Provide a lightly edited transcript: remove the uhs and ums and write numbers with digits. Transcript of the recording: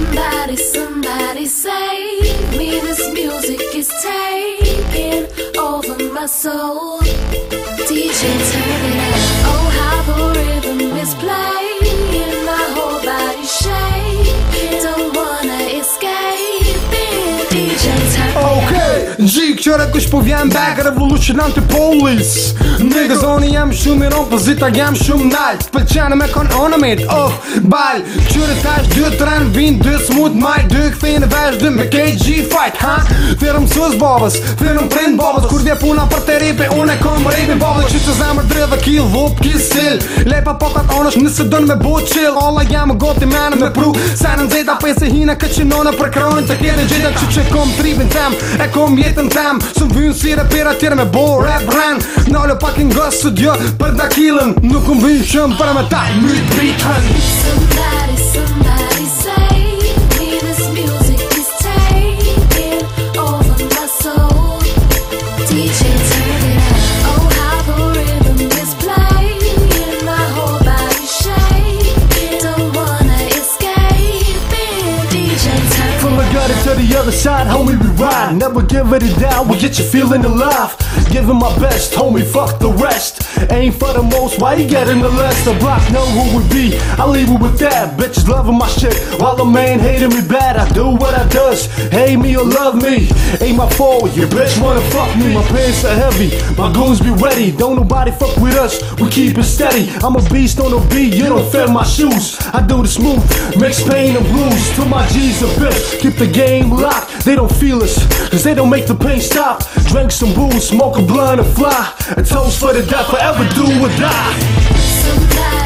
Somebody save me. This music is taking over my soul. DJ, turn it up. Oh, how the rhythm is playing. My whole body shaking. Don't wanna escape it. DJ, turn it up. G, qëre kush po vjen back, revolution anti-police. Niggas oni jam shumë i opozita jam shumë nalt. Pëlqenë me kon ornament, bal. Qëre tash 2-3 vin 2 smooth maj 2 këthejnë vesh 2 me KG fight, ha? Thirëm sus babës, thirëm prind babës. Kur vje puna për të ripe, unë e kom ripe babës. Që që zemër dre dhe kill, vup, kill still. Lepa pokat onësh nëse dënë me bo chill. Alla jam goti menë me pru. Se në nxeta për se hina këtë qinone për kronin të kjede gjeta. Që kom tripin tem, e kom jetën tem. Së më vynë si rapira tjere me bo rap ran. Nalë pak nga studio për dakilën. Nuk më vynë shumë për me ta myt bitën. Somebody save me. This music is taking over my soul. DJ, turn it up. Oh, how the rhythm is playing. My whole body shaking. Don't wanna escape it. DJ, turn it up. From the gutter to the other side, homie, we ride. Never give it down, we get you feeling alive. Giving my best, homie, fuck the rest. Aim for the most, why you getting the less? The block know who we be, I leave it with that. Bitches loving my shit, while the man hating me bad. I do what I does, hate me or love me. Ain't my fault, your bitch wanna fuck me. My pants are heavy, my goons be ready. Don't nobody fuck with us, we keep it steady. I'm a beast on the beat, you don't fit my shoes. I do the smooth, mix pain and blues. To my G's a bitch, keep the game locked. They don't feel us, cause they don't make the pain stop. Drink some booze, smoke a blunt and fly. A toast for the death, forever do or die. Somebody